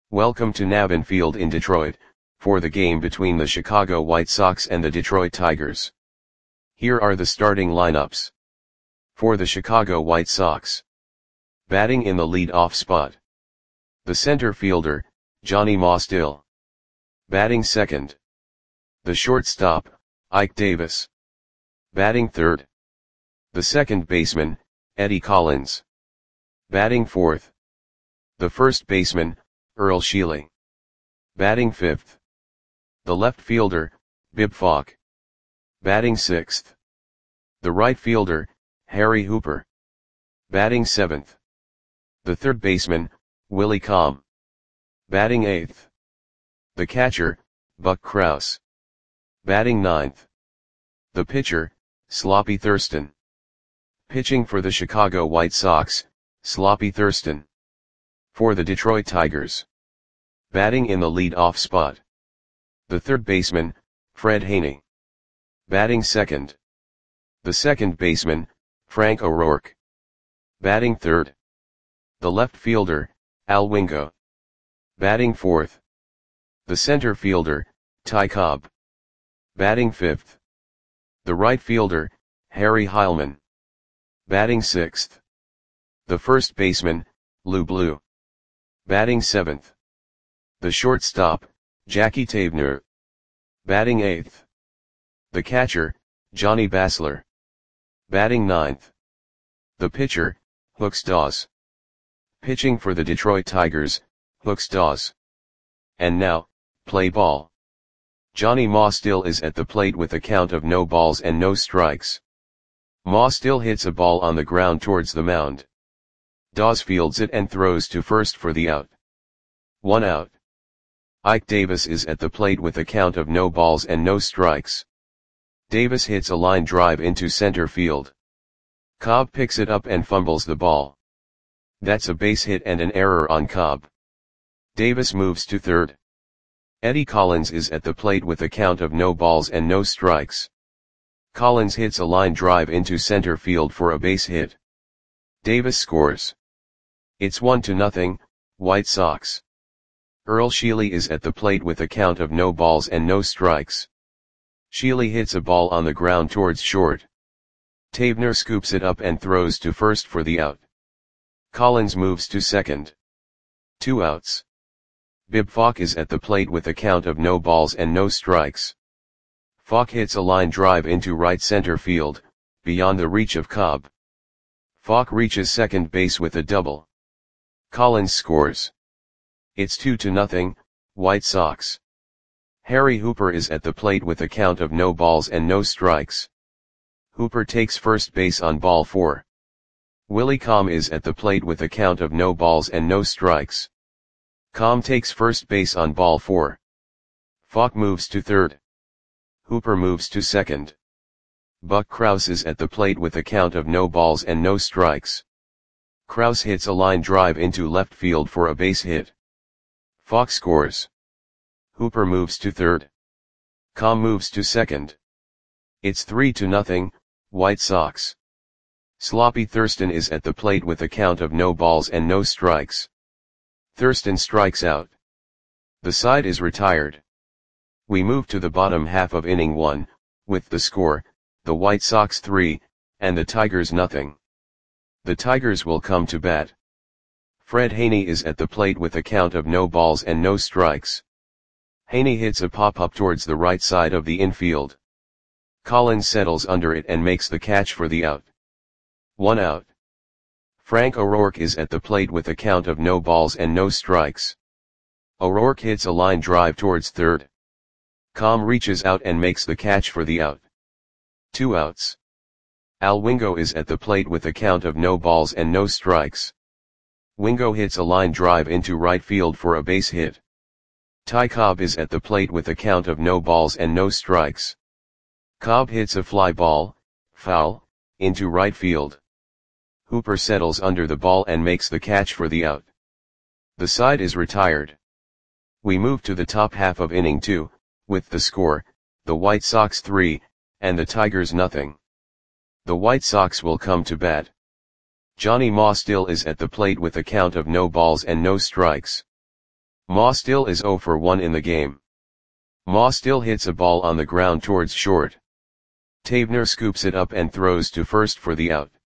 Welcome to Navin Field in Detroit, for the game between the Chicago White Sox and the Detroit Tigers. Here are the starting lineups. For the Chicago White Sox. Batting in the lead-off spot. The center fielder, Johnny Mostill. Batting second. The shortstop, Ike Davis. Batting third. The second baseman, Eddie Collins. Batting fourth. The first baseman, Earl Sheely. Batting fifth. The left fielder, Bib Falk. Batting sixth. The right fielder, Harry Hooper. Batting seventh. The third baseman, Willie Comm. Batting eighth. The catcher, Buck Krause. Batting ninth. The pitcher, Sloppy Thurston. Pitching for the Chicago White Sox, Sloppy Thurston. For the Detroit Tigers. Batting in the lead-off spot. The third baseman, Fred Haney. Batting second. The second baseman, Frank O'Rourke. Batting third. The left fielder, Al Wingo. Batting fourth. The center fielder, Ty Cobb. Batting fifth. The right fielder, Harry Heilman. Batting sixth. The first baseman, Lou Blue. Batting seventh. The shortstop, Jackie Tabner. Batting eighth. The catcher, Johnny Basler. Batting ninth. The pitcher, Hooks Dawes. Pitching for the Detroit Tigers, Hooks Dawes. And now, play ball. Johnny Mostill is at the plate with a count of no balls and no strikes. Mostill hits a ball on the ground towards the mound. Dawes fields it and throws to first for the out. 1 out. Ike Davis is at the plate with a count of no balls and no strikes. Davis hits a line drive into center field. Cobb picks it up and fumbles the ball. That's a base hit and an error on Cobb. Davis moves to third. Eddie Collins is at the plate with a count of no balls and no strikes. Collins hits a line drive into center field for a base hit. Davis scores. It's 1-0, White Sox. Earl Sheely is at the plate with a count of no balls and no strikes. Sheely hits a ball on the ground towards short. Tabner scoops it up and throws to first for the out. Collins moves to second. 2 outs. Bib Falk is at the plate with a count of no balls and no strikes. Falk hits a line drive into right center field, beyond the reach of Cobb. Falk reaches second base with a double. Collins scores. It's 2-0, White Sox. Harry Hooper is at the plate with a count of no balls and no strikes. Hooper takes first base on ball 4. Willie Comm is at the plate with a count of no balls and no strikes. Comm takes first base on ball 4. Falk moves to third. Hooper moves to second. Buck Krause is at the plate with a count of no balls and no strikes. Krause hits a line drive into left field for a base hit. Falk scores. Hooper moves to third. Comm moves to second. It's 3-0, White Sox. Sloppy Thurston is at the plate with a count of no balls and no strikes. Thurston strikes out. The side is retired. We move to the bottom half of inning 1, with the score, the White Sox 3, and the Tigers 0. The Tigers will come to bat. Fred Haney is at the plate with a count of no balls and no strikes. Haney hits a pop-up towards the right side of the infield. Collins settles under it and makes the catch for the out. 1 out. Frank O'Rourke is at the plate with a count of no balls and no strikes. O'Rourke hits a line drive towards third. Comm reaches out and makes the catch for the out. 2 outs. Al Wingo is at the plate with a count of no balls and no strikes. Wingo hits a line drive into right field for a base hit. Ty Cobb is at the plate with a count of no balls and no strikes. Cobb hits a fly ball, foul, into right field. Hooper settles under the ball and makes the catch for the out. The side is retired. We move to the top half of inning 2, with the score, the White Sox 3, and the Tigers 0. The White Sox will come to bat. Johnny Mostill is at the plate with a count of no balls and no strikes. Ma still is 0 for 1 in the game. Ma still hits a ball on the ground towards short. Tavener scoops it up and throws to first for the out.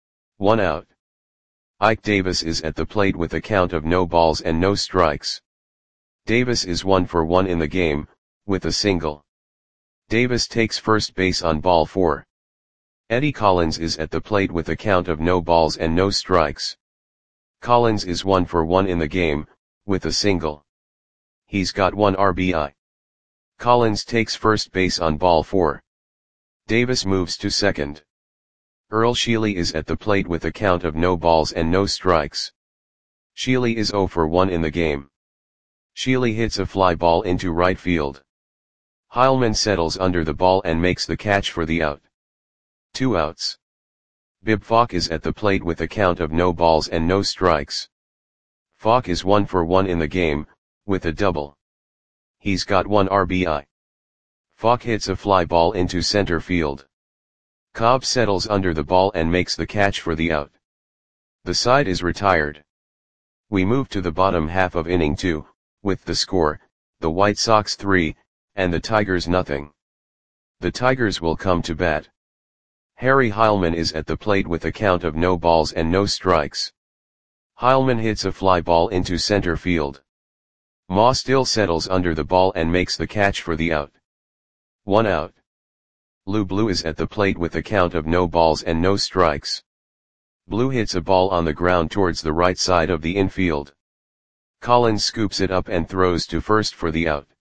1 out. Ike Davis is at the plate with a count of no balls and no strikes. Davis is 1 for 1 in the game, with a single. Davis takes first base on ball 4. Eddie Collins is at the plate with a count of no balls and no strikes. Collins is 1 for 1 in the game, with a single. He's got 1 RBI. Collins takes first base on ball 4. Davis moves to second. Earl Sheely is at the plate with a count of no balls and no strikes. Sheely is 0 for 1 in the game. Sheely hits a fly ball into right field. Heilman settles under the ball and makes the catch for the out. 2 outs. Bib Falk is at the plate with a count of no balls and no strikes. Falk is 1 for 1 in the game, with a double. He's got 1 RBI. Falk hits a fly ball into center field. Cobb settles under the ball and makes the catch for the out. The side is retired. We move to the bottom half of inning 2, with the score, the White Sox 3, and the Tigers nothing. The Tigers will come to bat. Harry Heilman is at the plate with a count of no balls and no strikes. Heilman hits a fly ball into center field. Ma still settles under the ball and makes the catch for the out. 1 out. Lou Blue is at the plate with a count of no balls and no strikes. Blue hits a ball on the ground towards the right side of the infield. Collins scoops it up and throws to first for the out.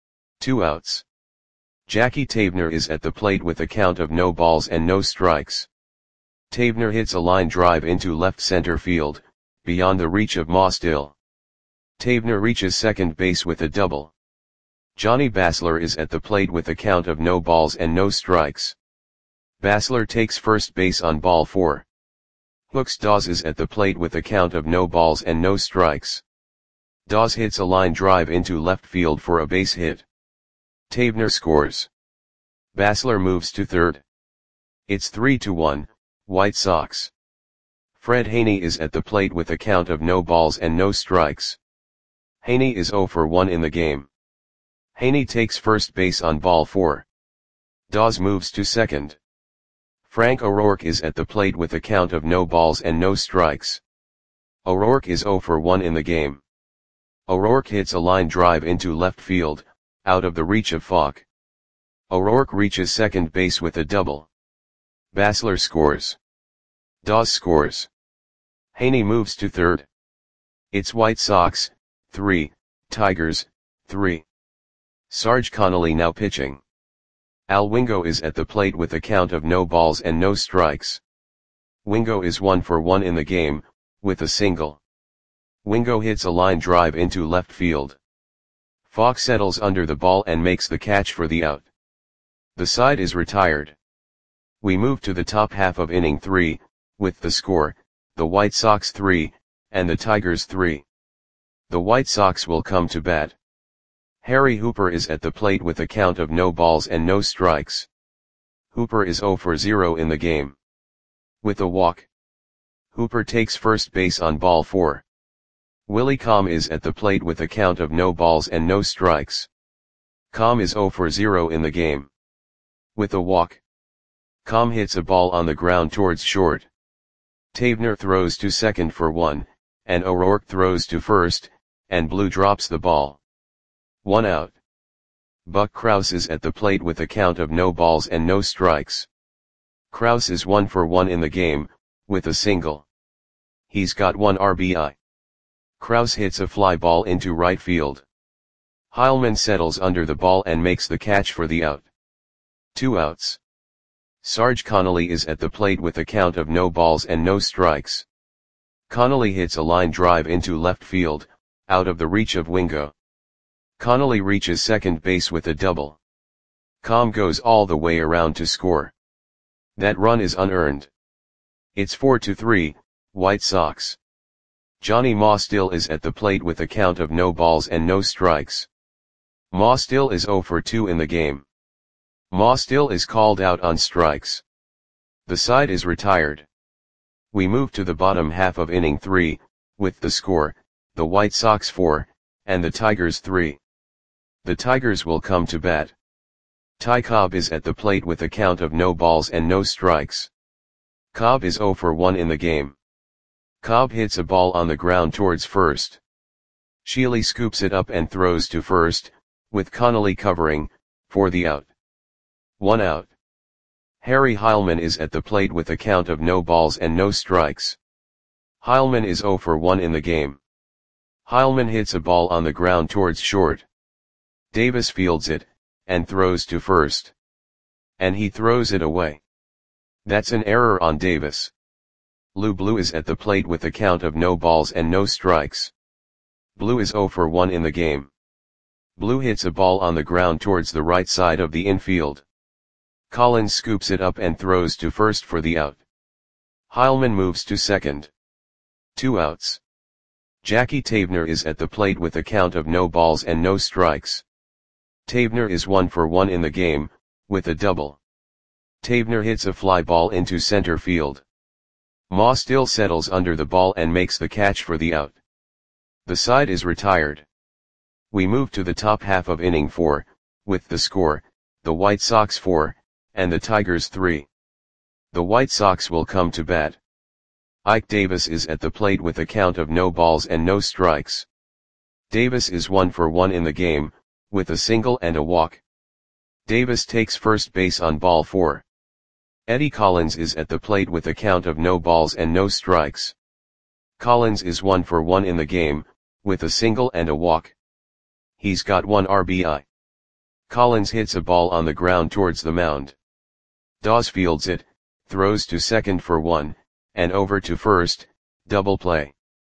2 outs. Jackie Tavener is at the plate with a count of no balls and no strikes. Tavener hits a line drive into left center field, beyond the reach of Ma still. Tavener reaches second base with a double. Johnny Basler is at the plate with a count of no balls and no strikes. Basler takes first base on ball 4. Hooks Dawes is at the plate with a count of no balls and no strikes. Dawes hits a line drive into left field for a base hit. Tavener scores. Basler moves to third. It's 3-1, White Sox. Fred Haney is at the plate with a count of no balls and no strikes. Haney is 0 for 1 in the game. Haney takes first base on ball 4. Dawes moves to second. Frank O'Rourke is at the plate with a count of no balls and no strikes. O'Rourke is 0 for 1 in the game. O'Rourke hits a line drive into left field, out of the reach of Falk. O'Rourke reaches second base with a double. Basler scores. Dawes scores. Haney moves to third. It's White Sox, 3, Tigers, 3. Sarge Connolly now pitching. Al Wingo is at the plate with a count of no balls and no strikes. Wingo is 1 for 1 in the game, with a single. Wingo hits a line drive into left field. Falk settles under the ball and makes the catch for the out. The side is retired. We move to the top half of inning 3, with the score, the White Sox 3, and the Tigers 3. The White Sox will come to bat. Harry Hooper is at the plate with a count of no balls and no strikes. Hooper is 0 for 0 in the game. With a walk. Hooper takes first base on ball 4. Willie Comm is at the plate with a count of no balls and no strikes. Comm is 0 for 0 in the game. With a walk. Comm hits a ball on the ground towards short. Tavener throws to second for 1, and O'Rourke throws to first, and Blue drops the ball. 1 out. Buck Krause is at the plate with a count of no balls and no strikes. Krause is 1 for 1 in the game, with a single. He's got 1 RBI. Krause hits a fly ball into right field. Heilman settles under the ball and makes the catch for the out. 2 outs. Sarge Connolly is at the plate with a count of no balls and no strikes. Connolly hits a line drive into left field, out of the reach of Wingo. Connolly reaches second base with a double. Comm goes all the way around to score. That run is unearned. It's 4-3, White Sox. Johnny Ma still is at the plate with a count of no balls and no strikes. Ma still is 0 for 2 in the game. Ma still is called out on strikes. The side is retired. We move to the bottom half of inning 3, with the score, the White Sox 4, and the Tigers 3. The Tigers will come to bat. Ty Cobb is at the plate with a count of no balls and no strikes. Cobb is 0 for 1 in the game. Cobb hits a ball on the ground towards first. Sheely scoops it up and throws to first, with Connolly covering, for the out. 1 out. Harry Heilman is at the plate with a count of no balls and no strikes. Heilman is 0 for 1 in the game. Heilman hits a ball on the ground towards short. Davis fields it, and throws to first. And he throws it away. That's an error on Davis. Lou Blue is at the plate with a count of no balls and no strikes. Blue is 0 for 1 in the game. Blue hits a ball on the ground towards the right side of the infield. Collins scoops it up and throws to first for the out. Heilman moves to second. 2 outs. Jackie Tavener is at the plate with a count of no balls and no strikes. Tavener is 1 for 1 in the game, with a double. Tavener hits a fly ball into center field. Ma still settles under the ball and makes the catch for the out. The side is retired. We move to the top half of inning 4, with the score, the White Sox 4, and the Tigers 3. The White Sox will come to bat. Ike Davis is at the plate with a count of no balls and no strikes. Davis is 1 for 1 in the game, with a single and a walk. Davis takes first base on ball 4. Eddie Collins is at the plate with a count of no balls and no strikes. Collins is 1 for 1 in the game, with a single and a walk. He's got 1 RBI. Collins hits a ball on the ground towards the mound. Dawes fields it, throws to second for 1, and over to first, double play.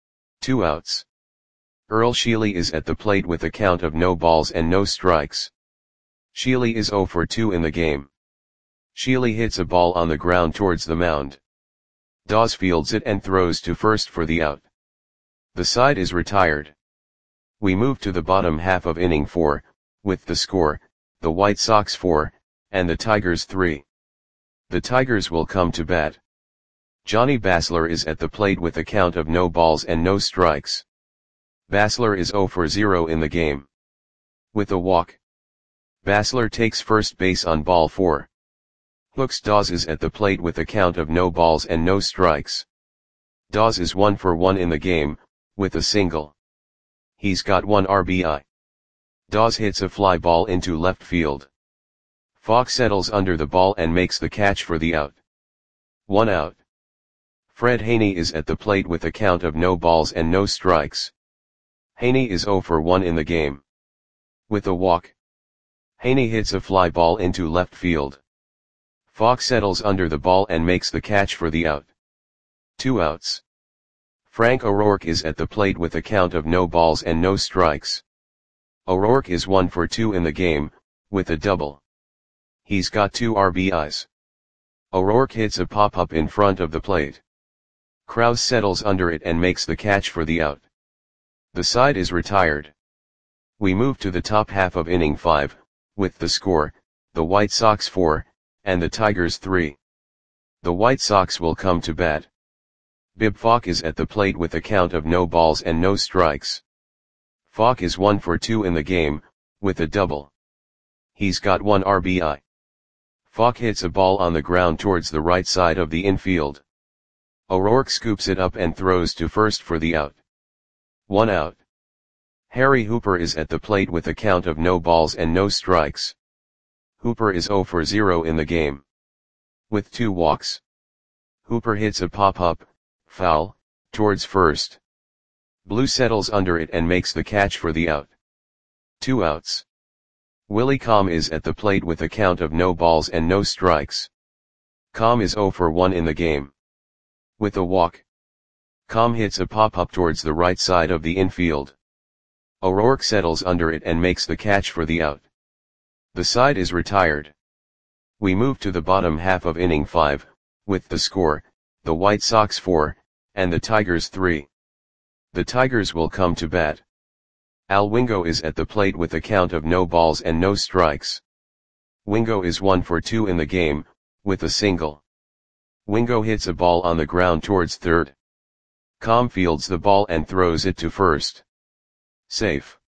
2 outs. Earl Sheely is at the plate with a count of no balls and no strikes. Sheely is 0 for 2 in the game. Sheely hits a ball on the ground towards the mound. Dawes fields it and throws to first for the out. The side is retired. We move to the bottom half of inning 4, with the score, the White Sox 4, and the Tigers 3. The Tigers will come to bat. Johnny Basler is at the plate with a count of no balls and no strikes. Basler is 0 for 0 in the game. With a walk. Basler takes first base on ball 4. Hooks Dawes is at the plate with a count of no balls and no strikes. Dawes is 1 for 1 in the game, with a single. He's got 1 RBI. Dawes hits a fly ball into left field. Falk settles under the ball and makes the catch for the out. 1 out. Fred Haney is at the plate with a count of no balls and no strikes. Haney is 0 for 1 in the game. With a walk. Haney hits a fly ball into left field. Falk settles under the ball and makes the catch for the out. 2 outs. Frank O'Rourke is at the plate with a count of no balls and no strikes. O'Rourke is 1 for 2 in the game, with a double. He's got 2 RBIs. O'Rourke hits a pop-up in front of the plate. Krause settles under it and makes the catch for the out. The side is retired. We move to the top half of inning 5, with the score, the White Sox 4, and the Tigers 3. The White Sox will come to bat. Bib Falk is at the plate with a count of no balls and no strikes. Falk is 1 for 2 in the game, with a double. He's got 1 RBI. Falk hits a ball on the ground towards the right side of the infield. O'Rourke scoops it up and throws to first for the out. 1 out. Harry Hooper is at the plate with a count of no balls and no strikes. Hooper is 0 for 0 in the game. With 2 walks. Hooper hits a pop-up, foul, towards first. Blue settles under it and makes the catch for the out. 2 outs. Willie Comm is at the plate with a count of no balls and no strikes. Comm is 0 for 1 in the game. With a walk. Comm hits a pop-up towards the right side of the infield. O'Rourke settles under it and makes the catch for the out. The side is retired. We move to the bottom half of inning 5, with the score, the White Sox 4, and the Tigers 3. The Tigers will come to bat. Al Wingo is at the plate with a count of no balls and no strikes. Wingo is 1 for 2 in the game, with a single. Wingo hits a ball on the ground towards third. Comm fields the ball and throws it to first. Safe.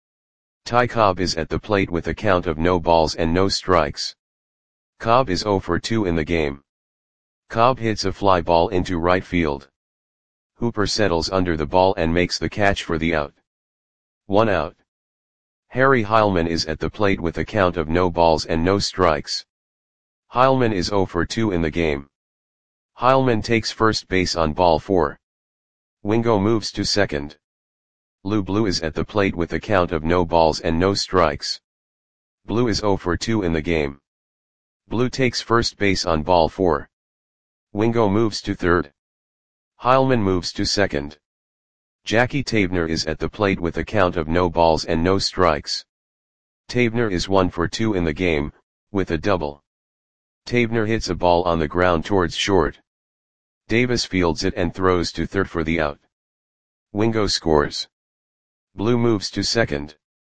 Ty Cobb is at the plate with a count of no balls and no strikes. Cobb is 0 for 2 in the game. Cobb hits a fly ball into right field. Hooper settles under the ball and makes the catch for the out. 1 out. Harry Heilmann is at the plate with a count of no balls and no strikes. Heilmann is 0 for 2 in the game. Heilmann takes first base on ball 4. Wingo moves to second. Lou Blue is at the plate with a count of no balls and no strikes. Blue is 0 for 2 in the game. Blue takes first base on ball 4. Wingo moves to third. Heilmann moves to second. Jackie Tavener is at the plate with a count of no balls and no strikes. Tavener is 1 for 2 in the game, with a double. Tavener hits a ball on the ground towards short. Davis fields it and throws to third for the out. Wingo scores. Blue moves to second.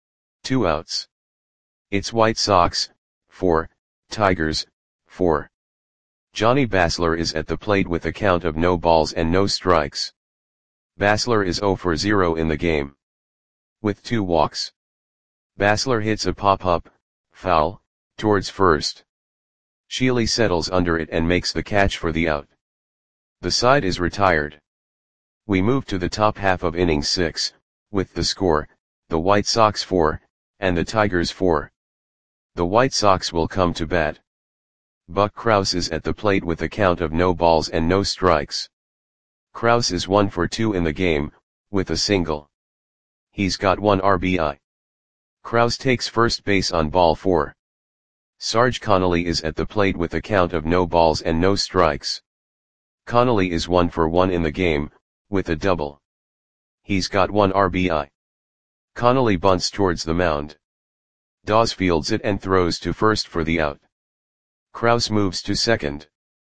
2 outs. It's White Sox, 4, Tigers, 4. Johnny Basler is at the plate with a count of no balls and no strikes. Basler is 0 for 0 in the game. With 2 walks. Basler hits a pop-up, foul, towards first. Sheely settles under it and makes the catch for the out. The side is retired. We move to the top half of inning 6, with the score, the White Sox 4, and the Tigers 4. The White Sox will come to bat. Buck Krause is at the plate with a count of no balls and no strikes. Krause is 1 for 2 in the game, with a single. He's got 1 RBI. Krause takes first base on ball 4. Sarge Connolly is at the plate with a count of no balls and no strikes. Connolly is 1 for 1 in the game, with a double. He's got 1 RBI. Connolly bunts towards the mound. Dawes fields it and throws to first for the out. Krause moves to second.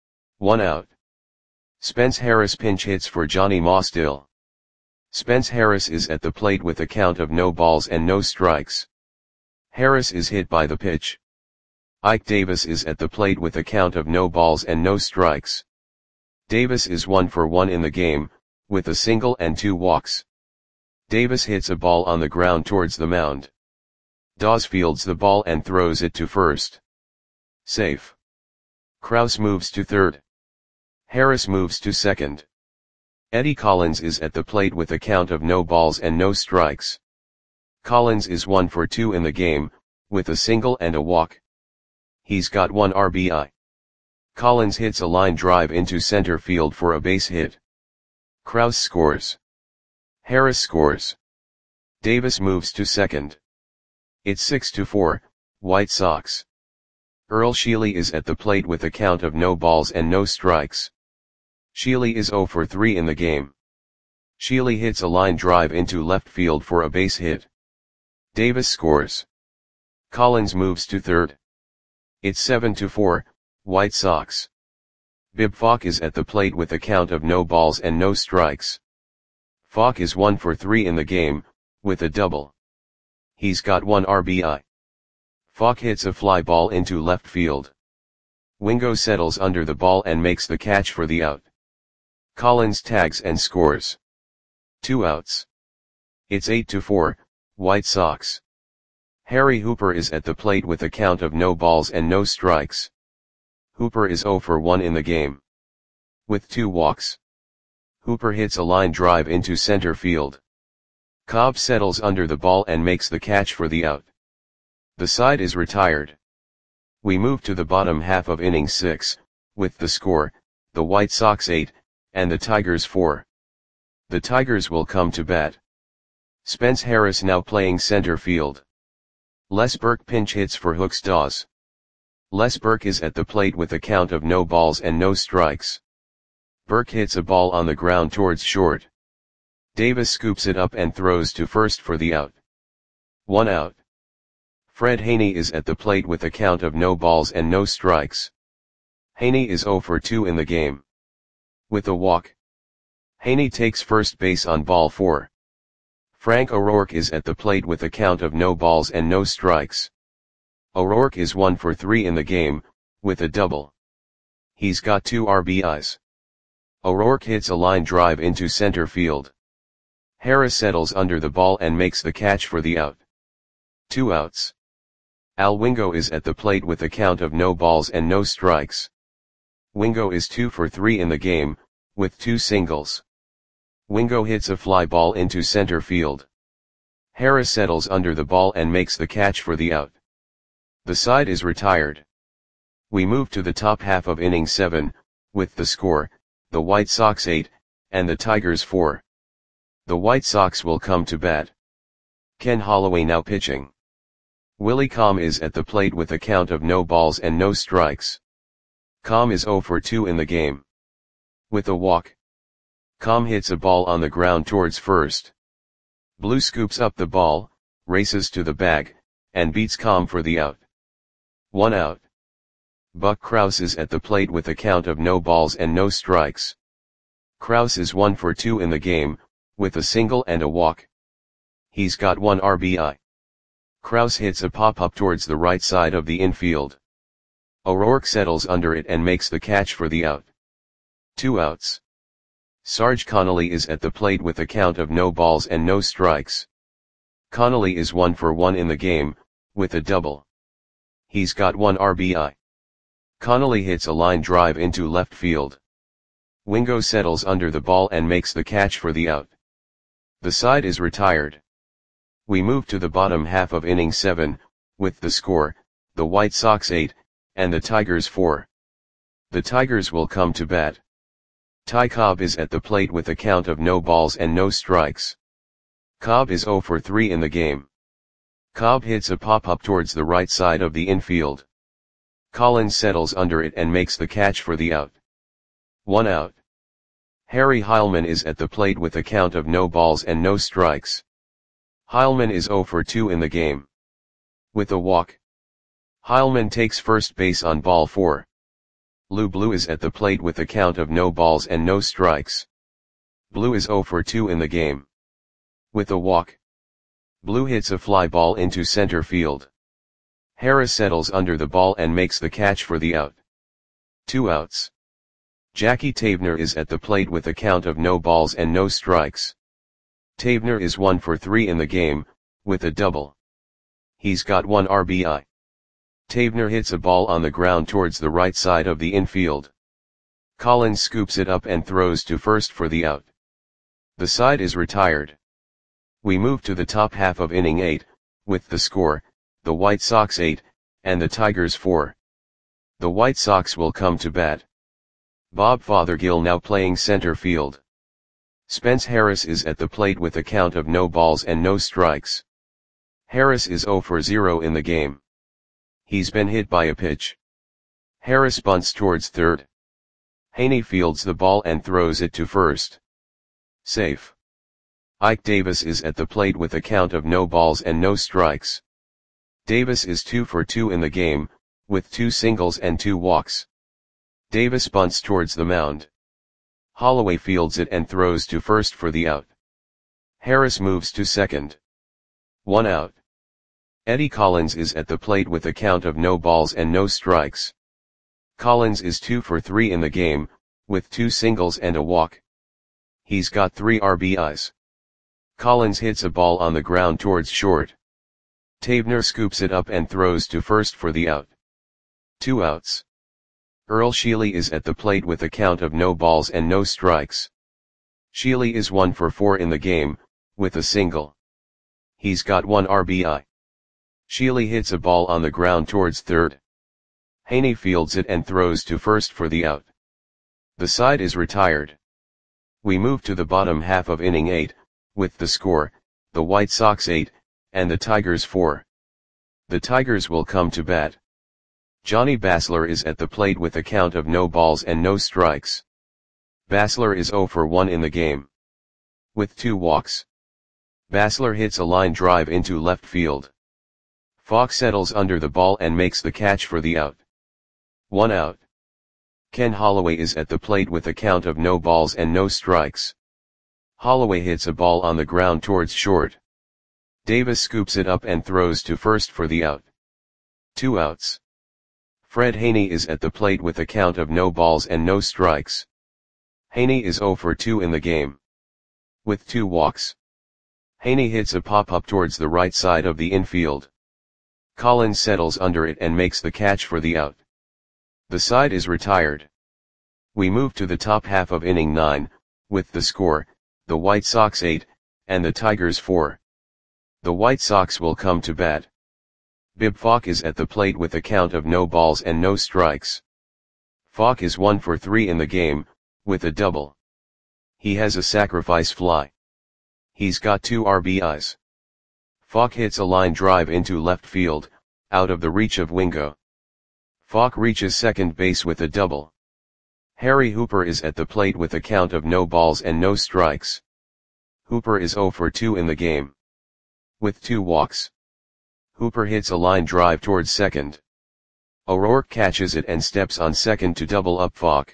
1 out. Spence Harris pinch hits for Johnny Mostill. Spence Harris is at the plate with a count of no balls and no strikes. Harris is hit by the pitch. Ike Davis is at the plate with a count of no balls and no strikes. Davis is 1 for 1 in the game, with a single and 2 walks. Davis hits a ball on the ground towards the mound. Dawes fields the ball and throws it to first. Safe. Krause moves to third. Harris moves to second. Eddie Collins is at the plate with a count of no balls and no strikes. Collins is 1 for 2 in the game, with a single and a walk. He's got 1 RBI. Collins hits a line drive into center field for a base hit. Krause scores. Harris scores. Davis moves to second. It's 6-4, White Sox. Earl Sheely is at the plate with a count of no balls and no strikes. Sheely is 0 for 3 in the game. Sheely hits a line drive into left field for a base hit. Davis scores. Collins moves to third. It's 7-4, White Sox. Bib Falk is at the plate with a count of no balls and no strikes. Falk is 1 for 3 in the game, with a double. He's got 1 RBI. Falk hits a fly ball into left field. Wingo settles under the ball and makes the catch for the out. Collins tags and scores. 2 outs. It's 8-4, White Sox. Harry Hooper is at the plate with a count of no balls and no strikes. Hooper is 0 for 1 in the game. With 2 walks. Hooper hits a line drive into center field. Cobb settles under the ball and makes the catch for the out. The side is retired. We move to the bottom half of inning 6, with the score, the White Sox 8, and the Tigers 4. The Tigers will come to bat. Spence Harris now playing center field. Les Burke pinch hits for Hooks Dawes. Les Burke is at the plate with a count of no balls and no strikes. Burke hits a ball on the ground towards short. Davis scoops it up and throws to first for the out. 1 out. Fred Haney is at the plate with a count of no balls and no strikes. Haney is 0 for 2 in the game. With a walk. Haney takes first base on ball 4. Frank O'Rourke is at the plate with a count of no balls and no strikes. O'Rourke is 1 for 3 in the game, with a double. He's got 2 RBIs. O'Rourke hits a line drive into center field. Harris settles under the ball and makes the catch for the out. 2 outs. Al Wingo is at the plate with a count of no balls and no strikes. Wingo is 2 for 3 in the game, with 2 singles. Wingo hits a fly ball into center field. Harris settles under the ball and makes the catch for the out. The side is retired. We move to the top half of inning 7, with the score, the White Sox 8, and the Tigers 4. The White Sox will come to bat. Ken Holloway now pitching. Willie Comm is at the plate with a count of no balls and no strikes. Comm is 0 for 2 in the game. With a walk. Comm hits a ball on the ground towards first. Blue scoops up the ball, races to the bag, and beats Comm for the out. 1 out. Buck Krause is at the plate with a count of no balls and no strikes. Krause is 1 for 2 in the game, with a single and a walk. He's got 1 RBI. Krause hits a pop-up towards the right side of the infield. O'Rourke settles under it and makes the catch for the out. 2 outs. Sarge Connolly is at the plate with a count of no balls and no strikes. Connolly is 1 for 1 in the game, with a double. He's got 1 RBI. Connolly hits a line drive into left field. Wingo settles under the ball and makes the catch for the out. The side is retired. We move to the bottom half of inning 7, with the score, the White Sox 8, and the Tigers 4. The Tigers will come to bat. Ty Cobb is at the plate with a count of no balls and no strikes. Cobb is 0 for 3 in the game. Cobb hits a pop-up towards the right side of the infield. Collins settles under it and makes the catch for the out. 1 out. Harry Heilman is at the plate with a count of no balls and no strikes. Heilman is 0 for 2 in the game. With a walk. Heilman takes first base on ball 4. Lou Blue is at the plate with a count of no balls and no strikes. Blue is 0 for 2 in the game. With a walk. Blue hits a fly ball into center field. Harris settles under the ball and makes the catch for the out. 2 outs. Jackie Tavener is at the plate with a count of no balls and no strikes. Tavener is 1 for 3 in the game, with a double. He's got 1 RBI. Tavener hits a ball on the ground towards the right side of the infield. Collins scoops it up and throws to first for the out. The side is retired. We move to the top half of inning 8, with the score, the White Sox 8, and the Tigers 4. The White Sox will come to bat. Bob Fothergill now playing center field. Spence Harris is at the plate with a count of no balls and no strikes. Harris is 0 for 0 in the game. He's been hit by a pitch. Harris bunts towards third. Haney fields the ball and throws it to first. Safe. Ike Davis is at the plate with a count of no balls and no strikes. Davis is 2 for 2 in the game, with 2 singles and 2 walks. Davis bunts towards the mound. Holloway fields it and throws to first for the out. Harris moves to second. 1 out. Eddie Collins is at the plate with a count of no balls and no strikes. Collins is 2 for 3 in the game, with 2 singles and a walk. He's got 3 RBIs. Collins hits a ball on the ground towards short. Tavener scoops it up and throws to first for the out. 2 outs. Earl Sheely is at the plate with a count of no balls and no strikes. Sheely is 1 for 4 in the game, with a single. He's got 1 RBI. Sheely hits a ball on the ground towards third. Haney fields it and throws to first for the out. The side is retired. We move to the bottom half of inning 8, with the score, the White Sox 8, and the Tigers 4. The Tigers will come to bat. Johnny Basler is at the plate with a count of no balls and no strikes. Basler is 0 for 1 in the game. With 2 walks. Basler hits a line drive into left field. Fox settles under the ball and makes the catch for the out. 1 out. Ken Holloway is at the plate with a count of no balls and no strikes. Holloway hits a ball on the ground towards short. Davis scoops it up and throws to first for the out. 2 outs. Fred Haney is at the plate with a count of no balls and no strikes. Haney is 0 for 2 in the game. With 2 walks. Haney hits a pop-up towards the right side of the infield. Collins settles under it and makes the catch for the out. The side is retired. We move to the top half of inning 9, with the score, the White Sox 8, and the Tigers 4. The White Sox will come to bat. Bib Falk is at the plate with a count of no balls and no strikes. Falk is 1 for 3 in the game, with a double. He has a sacrifice fly. He's got 2 RBIs. Falk hits a line drive into left field, out of the reach of Wingo. Falk reaches second base with a double. Harry Hooper is at the plate with a count of no balls and no strikes. Hooper is 0 for 2 in the game, with 2 walks. Hooper hits a line drive towards second. O'Rourke catches it and steps on second to double up Falk.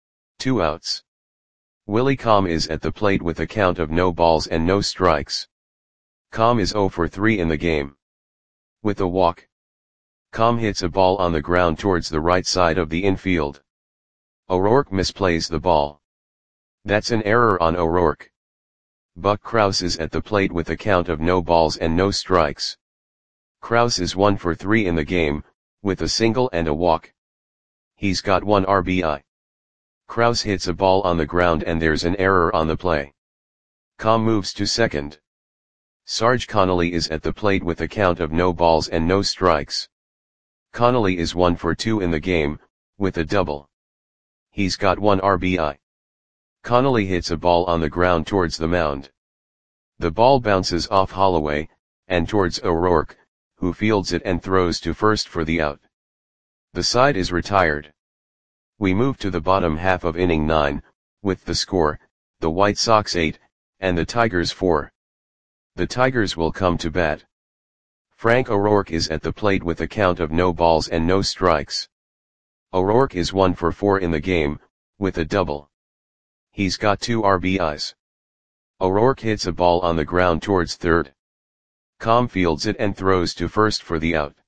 2 outs. Willie Comm is at the plate with a count of no balls and no strikes. Comm is 0 for 3 in the game, with a walk. Comm hits a ball on the ground towards the right side of the infield. O'Rourke misplays the ball. That's an error on O'Rourke. Buck Krause is at the plate with a count of no balls and no strikes. Krause is 1 for 3 in the game, with a single and a walk. He's got 1 RBI. Krause hits a ball on the ground and there's an error on the play. Comm moves to second. Sarge Connolly is at the plate with a count of no balls and no strikes. Connolly is 1 for 2 in the game, with a double. He's got 1 RBI. Connolly hits a ball on the ground towards the mound. The ball bounces off Holloway, and towards O'Rourke, who fields it and throws to first for the out. The side is retired. We move to the bottom half of inning 9, with the score, the White Sox 8, and the Tigers 4. The Tigers will come to bat. Frank O'Rourke is at the plate with a count of no balls and no strikes. O'Rourke is 1 for 4 in the game, with a double. He's got 2 RBIs. O'Rourke hits a ball on the ground towards third. Comm fields it and throws to first for the out.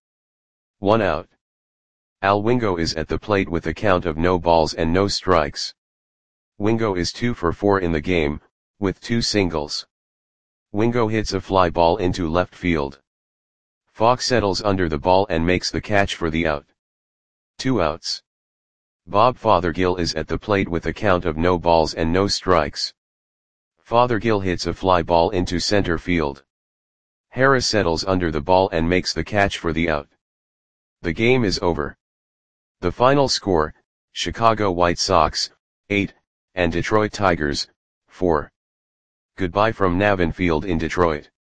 1 out. Al Wingo is at the plate with a count of no balls and no strikes. Wingo is 2 for 4 in the game, with 2 singles. Wingo hits a fly ball into left field. Falk settles under the ball and makes the catch for the out. 2 outs. Bob Fothergill is at the plate with a count of no balls and no strikes. Fothergill hits a fly ball into center field. Harris settles under the ball and makes the catch for the out. The game is over. The final score, Chicago White Sox, 8, and Detroit Tigers, 4. Goodbye from Navin Field in Detroit.